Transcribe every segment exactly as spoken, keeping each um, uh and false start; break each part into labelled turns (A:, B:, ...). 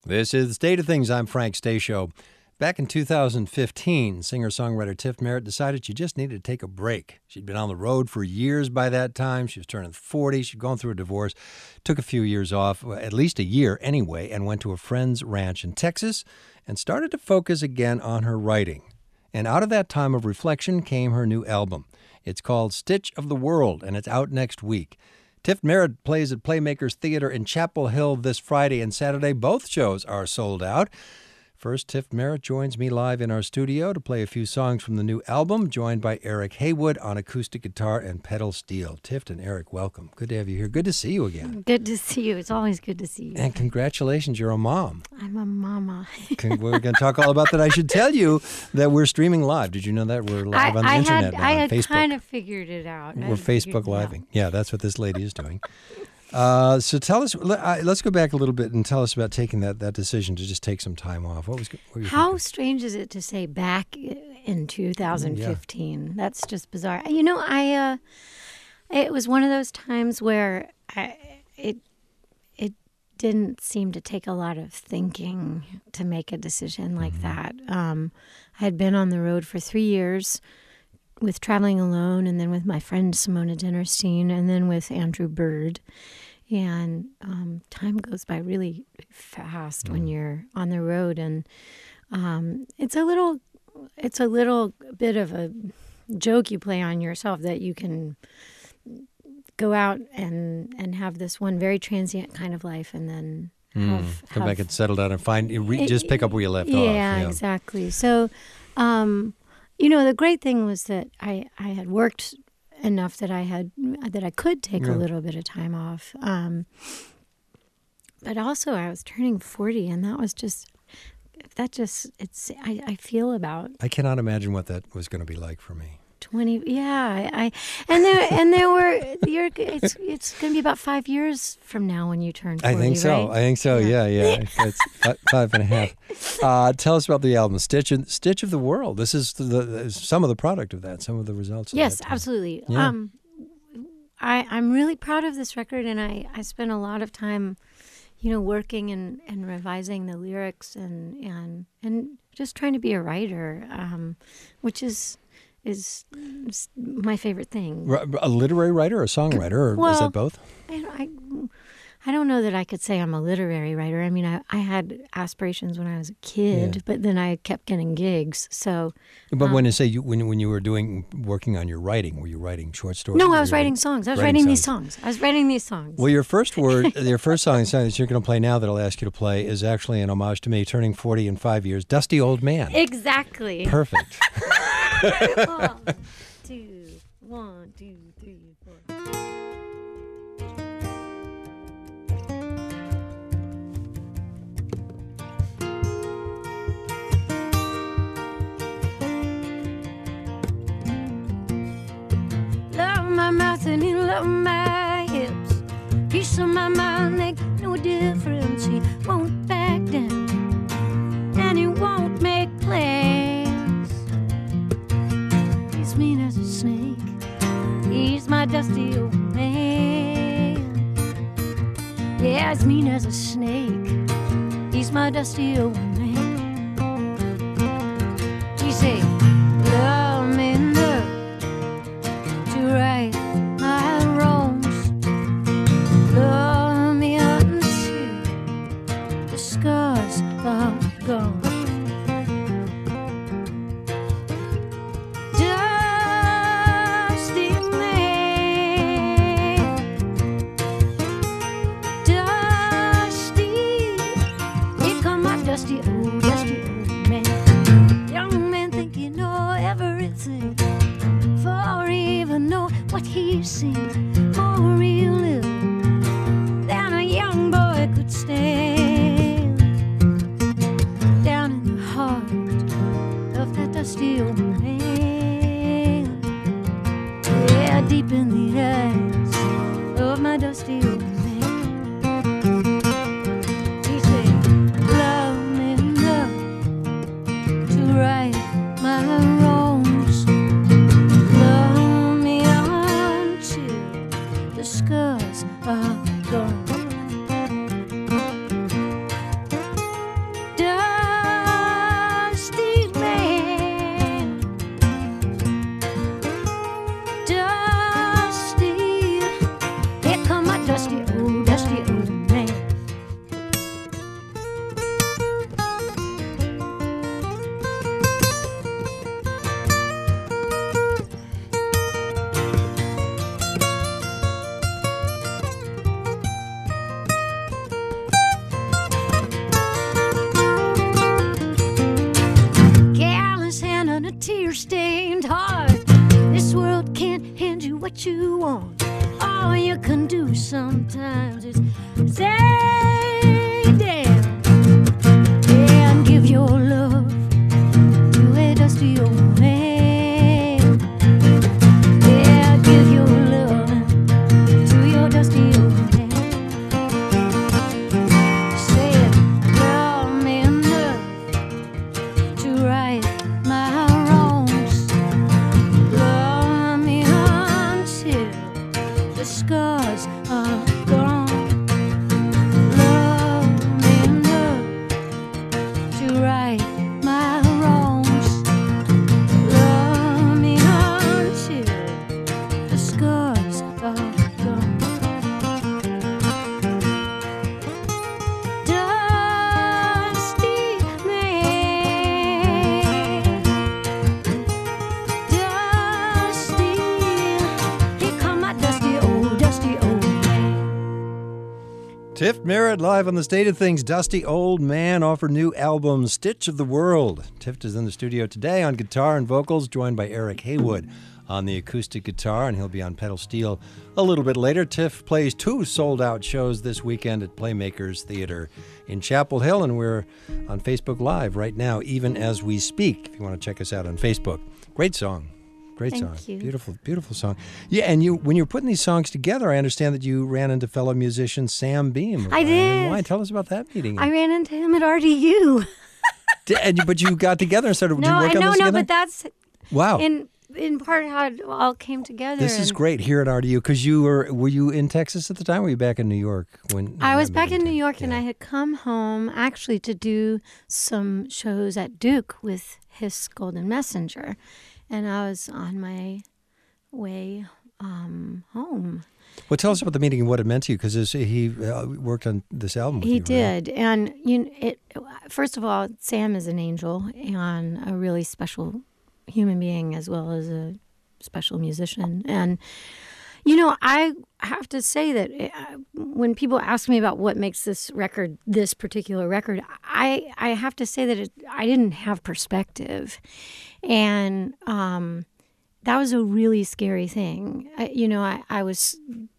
A: This is The State of Things. I'm Frank Stasio. Back in two thousand fifteen, singer-songwriter Tiff Merritt decided she just needed to take a break. She'd been on the road for years by that time. She was turning forty. She'd gone through a divorce, took a few years off, at least a year anyway, and went to a friend's ranch in Texas and started to focus again on her writing. And out of that time of reflection came her new album. It's called Stitch of the World, and it's out next week. Tiff Merritt plays at Playmakers Theater in Chapel Hill this Friday and Saturday. Both shows are sold out. First, Tiff Merritt joins me live in our studio to play a few songs from the new album, joined by Eric Haywood on acoustic guitar and pedal steel. Tiff and Eric, welcome. Good to have you here. Good to see you again.
B: Good to see you. It's always good to see you.
A: And congratulations, you're a mom.
B: I'm a mama.
A: We're going to talk all about that. I should tell you that we're streaming live. Did you know that? We're live
B: I,
A: on the
B: I
A: internet
B: had,
A: now
B: I
A: on
B: had
A: Facebook.
B: kind of figured it out.
A: We're Facebook living. Yeah, that's what this lady is doing. Uh, so tell us, let, uh, let's go back a little bit and tell us about taking that, that decision to just take some time off. What was what were you
B: How
A: thinking?
B: strange is it to say back in two thousand fifteen? Yeah. That's just bizarre. You know, I uh, it was one of those times where I, it it didn't seem to take a lot of thinking to make a decision like mm-hmm. that. Um, I had been on the road for three years. With Traveling Alone, and then with my friend Simona Dinnerstein, and then with Andrew Bird. And um, time goes by really fast mm. when you're on the road, and um, it's a little, it's a little bit of a joke you play on yourself that you can go out and and have this one very transient kind of life, and then
A: mm.
B: have,
A: come
B: have,
A: back and settle down and find re, just pick up where you left
B: yeah,
A: off.
B: Yeah, exactly. So. Um, You know, the great thing was that I, I had worked enough that I had that I could take yeah. a little bit of time off. Um, but also, I was turning forty, and that was just that just it's I, I feel about.
A: I cannot imagine what that was going to be like for me.
B: Twenty, yeah, I, I and there and there were. You're, it's it's going to be about five years from now when you turn forty.
A: I think so.
B: Right?
A: I think so. Yeah, yeah. yeah. It's five, five and a half. Uh, tell us about the album, Stitch, Stitch of the World. This is the, the, some of the product of that. Some of the results. Of
B: yes,
A: that
B: absolutely.
A: Yeah.
B: Um, I I'm really proud of this record, and I, I spent a lot of time, you know, working and, and revising the lyrics and and and just trying to be a writer, um, which is. is my favorite thing.
A: A literary writer or a songwriter, or
B: well,
A: is that both?
B: I, I, I don't know that I could say I'm a literary writer. I mean, I, I had aspirations when I was a kid, yeah. but then I kept getting gigs. So,
A: but
B: um,
A: when you say you when when you were doing working on your writing, were you writing short stories?
B: No, I was writing songs. I was writing,
A: writing
B: these songs. I was writing these songs.
A: Well, your first word, your first song that you're going to play now that I'll ask you to play is actually an homage to me, turning forty in five years. Dusty Old Man.
B: Exactly.
A: Perfect.
B: one, two, one, two, three, four. Love my mouth and he love my hips. Piece of my mind make no difference. He won't back down and he won't make plans. He's mean as a snake. He's my dusty old man. Yeah, he's mean as a snake. He's my dusty old man. He say, love me enough to right my wrongs. Love me until the scars are gone. More real than a young boy could stand. Down in the heart of that dusty old man. Yeah, deep in the eyes of my dusty old man. He said, love me enough what you want. All you can do sometimes is say damn, yeah, and give your love to a dusty old man. Yeah, give your love to your dusty old man. Say it, love me enough to right my wrongs. Love me until the scars are gone. Love me enough to right my wrongs. Love me until the scars are gone. Dusty man, dusty, here come my dusty old, dusty old man.
A: Tiff Merritt live on the State of Things. Dusty Old Man off her new album, Stitch of the World. Tiff is in the studio today on guitar and vocals, joined by Eric Haywood on the acoustic guitar, and he'll be on pedal steel a little bit later. Tiff plays two sold-out shows this weekend at Playmakers Theater in Chapel Hill, and we're on Facebook Live right now, even as we speak, if you want to check us out on Facebook. Great song. Great
B: Thank
A: song.
B: you.
A: Beautiful, beautiful song. Yeah, and you when you're putting these songs together, I understand that you ran into fellow musician Sam Beam. of
B: I
A: Iron and
B: did.
A: Wine. Tell us about that meeting.
B: I ran into him at R D U.
A: Did- and you- but you got together and started. did
B: No,
A: you work
B: I
A: on
B: no,
A: this
B: no,
A: together?
B: but that's
A: Wow.
B: in in part how it all came together.
A: This is
B: and
A: great here at R D U because you were were you in Texas at the time? Or were you back in New York when
B: I
A: when
B: was
A: that
B: back in
A: meeting
B: New
A: took-
B: York, and
A: yeah.
B: I had come home actually to do some shows at Duke with Hiss Golden Messenger, and I was on my way um, home.
A: Well, tell us about the meeting and what it meant to you because he uh, worked on this album. With
B: He
A: you, right?
B: did, and you know, it. First of all, Sam is an angel and a really special human being, as well as a special musician. And you know, I have to say that uh, when people ask me about what makes this record, this particular record, I I have to say that it, I didn't have perspective, and um, that was a really scary thing. I, you know, I, I was.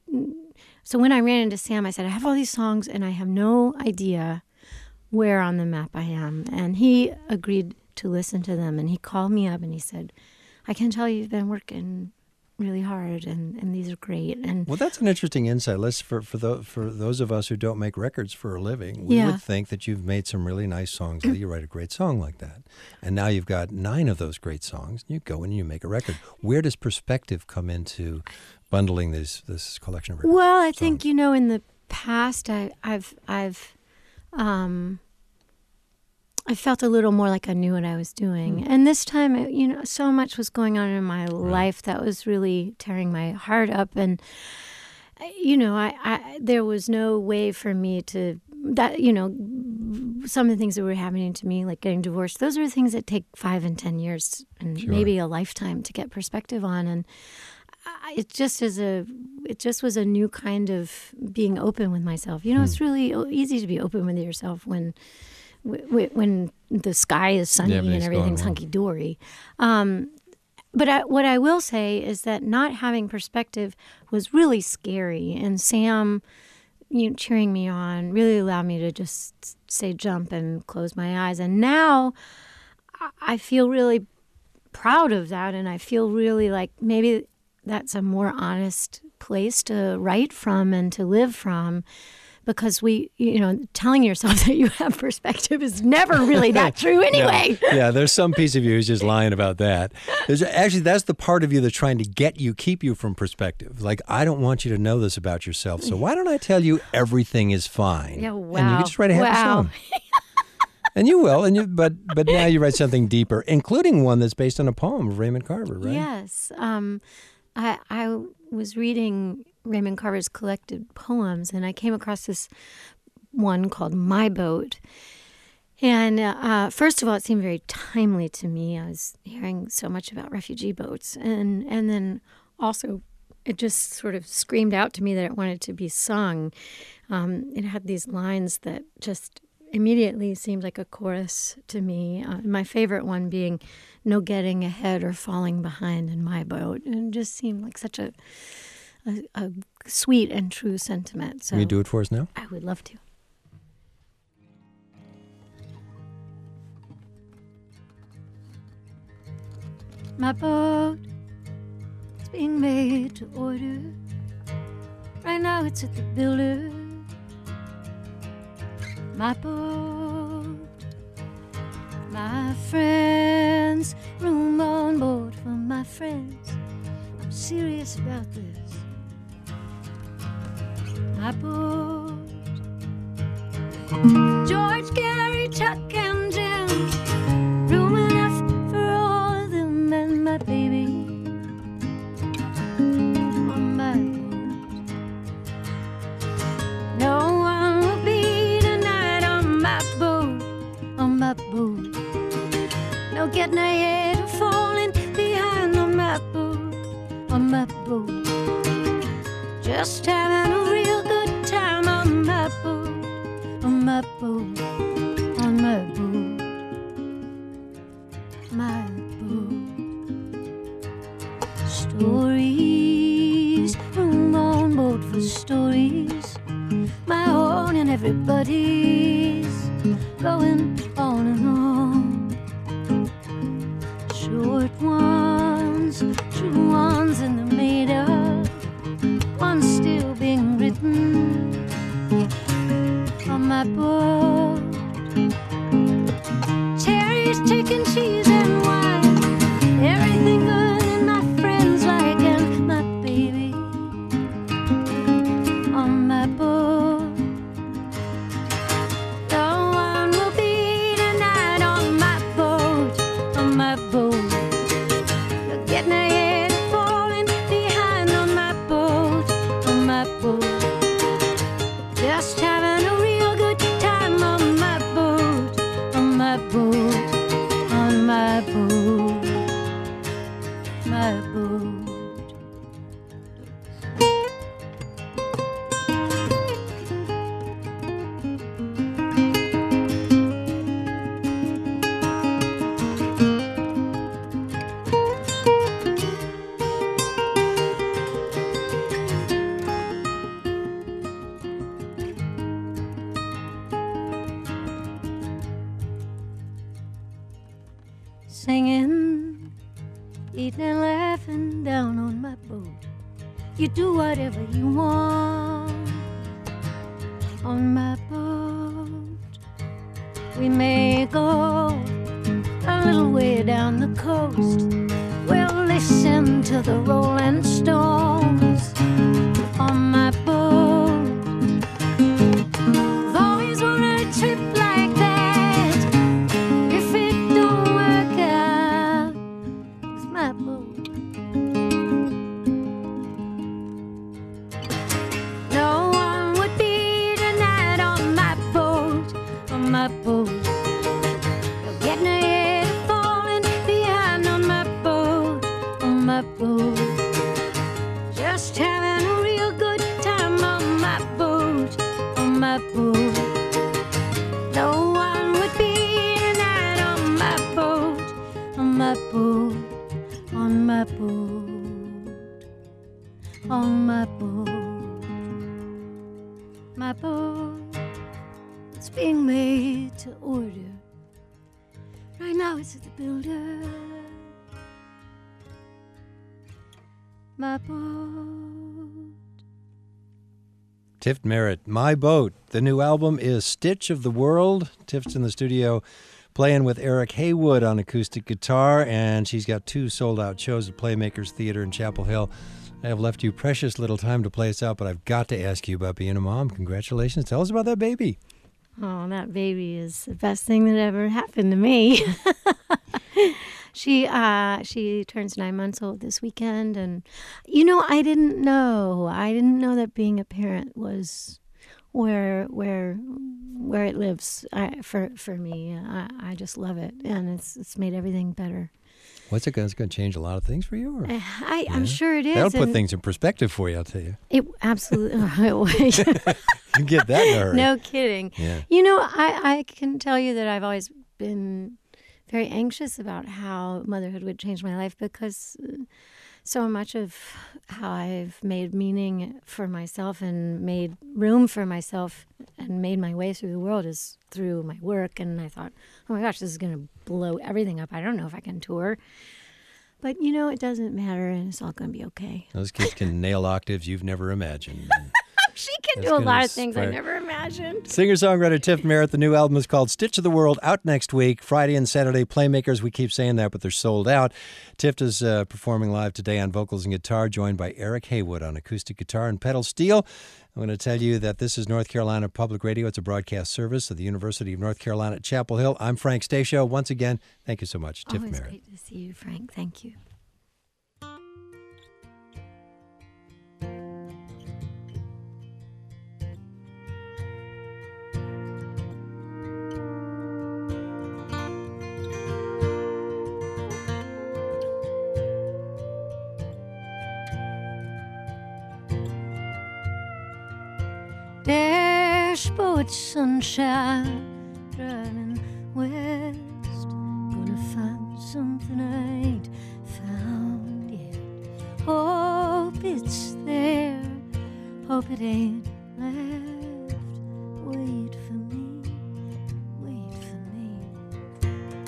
B: So when I ran into Sam, I said, I have all these songs and I have no idea where on the map I am. And he agreed to listen to them. And he called me up and he said, I can tell you've been working really hard and, and these are great. And
A: Well, that's an interesting insight. Let's for for, the, for those of us who don't make records for a living, we
B: Yeah.
A: would think that you've made some really nice songs. That you write a great song like that, and now you've got nine of those great songs. You go and you make a record. Where does perspective come into bundling this this collection of records?
B: well, I think,
A: songs?
B: you know, in the past, I, I've, I've, um, I felt a little more like I knew what I was doing. And this time, it- you know, so much was going on in my life that was really tearing my heart up. And, uh, you know, I, I there was no way for me to, that, you know, some of the things that were happening to me, like getting divorced, those are things that take five and ten years and
A: Sure.
B: maybe a lifetime to get perspective on. And I- it just is a, it just was a new kind of being open with myself. You know, it's really o- easy to be open with yourself when, w- w- when the sky is sunny and
A: everything's
B: everything's
A: going well.
B: hunky dory. Um, but I, what I will say is that not having perspective was really scary, and Sam, you know, cheering me on really allowed me to just say jump and close my eyes. And now I- I feel really proud of that, and I feel really like maybe that's a more honest place to write from and to live from, because we, you know, telling yourself that you have perspective is never really that true anyway.
A: Yeah, yeah, there's some piece of you who's just lying about that. There's, actually, that's the part of you that's trying to get you, keep you from perspective. Like, I don't want you to know this about yourself, so why don't I tell you everything is fine?
B: Yeah, wow.
A: And you can just write a happy
B: Wow.
A: song. And you will, and you, but but now you write something deeper, including one that's based on a poem of Raymond Carver, right?
B: Yes. Um, I, I was reading Raymond Carver's collected poems, and I came across this one called My Boat. And uh, first of all, it seemed very timely to me. I was hearing so much about refugee boats. And, and then also, it just sort of screamed out to me that it wanted to be sung. Um, it had these lines that just immediately seemed like a chorus to me. Uh, my favorite one being "No getting ahead or falling behind in my boat," and it just seemed like such a a, a sweet and true sentiment. So
A: Can you do it for us now?
B: I would love to. My boat is being made to order. Right now it's at the builder. My boat, my friends, room on board for my friends. I'm serious about this. My boat, George, Gary, Chuck, and Jim, room enough for all of them and my baby on my boat. No one will be tonight on my boat, on my boat. No getting ahead or falling behind on my boat, on my boat. Just having a real good time on my boat, on my boat, on my boat, my boat. Stories, room on board for stories. My own and everybody's going on and on. Short ones, true ones, and they're made up. One still being written on my boat. Cherries, chicken, cheese, and wine. Everything good and my friends like, and my baby on my boat. No one will be tonight on my boat, on my boat. You're getting ahead, falling behind on my boat, on my boat. Just having a real good time on my boat, on my boat, on my boat, my boat. Singing, eating and laughing down on my boat. You do whatever you want on my boat. We may go a little way down the coast. We'll listen to the rolling stones on my boat. I've always wanted a trip like that. If it don't work out, it's my boat. No one would be tonight on my boat, on my boat. You're getting ahead and falling behind on my boat, on my boat. Just having a real good time on my boat, on my boat. No one would be tonight on my boat, on my boat, on my boat, on my boat. My boat, it's being made to order. Right now it's at the builder. My boat.
A: Tiff Merritt, My Boat. The new album is Stitch of the World. Tiff's in the studio playing with Eric Haywood on acoustic guitar, and she's got two sold-out shows at Playmakers Theater in Chapel Hill. I have left you precious little time to play us out, but I've got to ask you about being a mom. Congratulations. Tell us about that baby.
B: Oh, that baby is the best thing that ever happened to me. she uh, she turns nine months old this weekend, and you know, I didn't know. I didn't know that being a parent was where where where it lives I, for for me. I, I just love it, and it's it's made everything better.
A: What's it going to change a lot of things for you? Or?
B: I, I,
A: Yeah.
B: I'm sure it is.
A: That'll put
B: and
A: things in perspective for you, I'll tell you.
B: It absolutely.
A: You get that in a hurry.
B: No kidding.
A: Yeah.
B: You know, I, I can tell you that I've always been very anxious about how motherhood would change my life because so much of how I've made meaning for myself and made room for myself and made my way through the world is through my work. And I thought, oh my gosh, this is going to blow everything up. I don't know if I can tour. But, you know, it doesn't matter, and it's all going to be okay.
A: Those kids can nail octaves you've never imagined.
B: She can
A: That's
B: do a
A: gonna
B: lot of things I
A: inspire-
B: never imagined.
A: Singer-songwriter Tiff Merritt. The new album is called Stitch of the World, out next week, Friday and Saturday. Playmakers, we keep saying that, but they're sold out. Tiff is uh, performing live today on vocals and guitar, joined by Eric Haywood on acoustic guitar and pedal steel. I'm going to tell you that this is North Carolina Public Radio. It's a broadcast service of the University of North Carolina at Chapel Hill. I'm Frank Stasio. Once again, thank you so much, Tiff
B: Always
A: Merritt.
B: great to see you, Frank. Thank you. Dashboard sunshine, driving west, gonna find something I ain't found yet. Hope it's there, hope it ain't left. Wait for me, wait for me.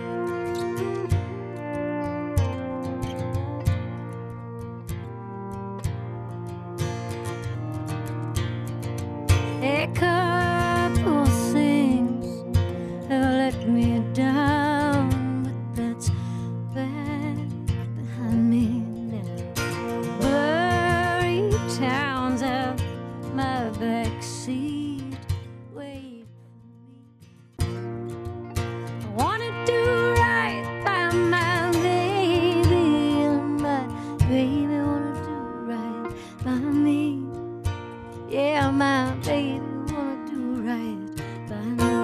B: A couple things have let me down, but that's back behind me now. Buried towns out my backseat. Wait for me. I wanna do right by my baby, and my baby wanna do right by me. Yeah, my baby wanna do right by me.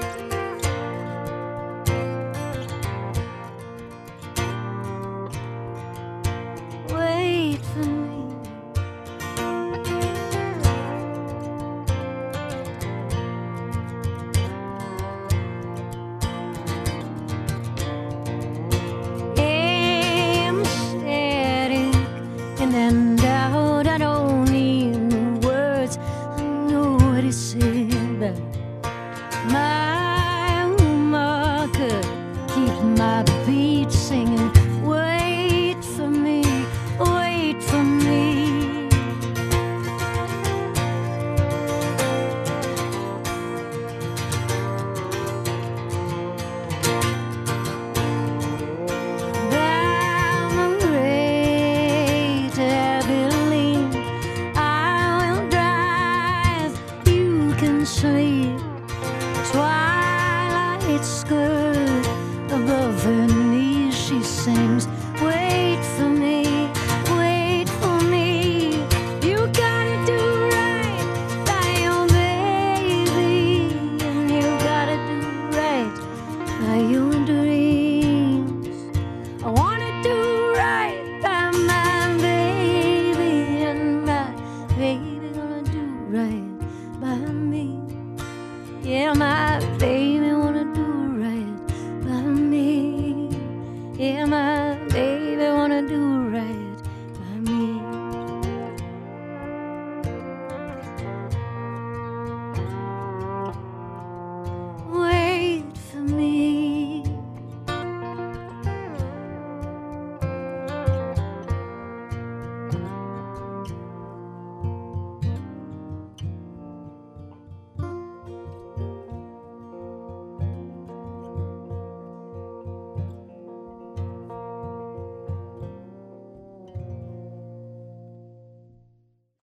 B: Wait for me. I'm static in and out. I don't need no words. I know what it said, but my marker keeps my beat singing. Wait for me, wait for me. I'm great Abilene. I will drive, you can sleep. Twilight skirt above her knees, she sings. Wait for me, wait for me. You gotta do right by your baby, and you gotta do right by your dreams. I wanna do right by my baby, and my baby gonna do right by me. Yeah, my baby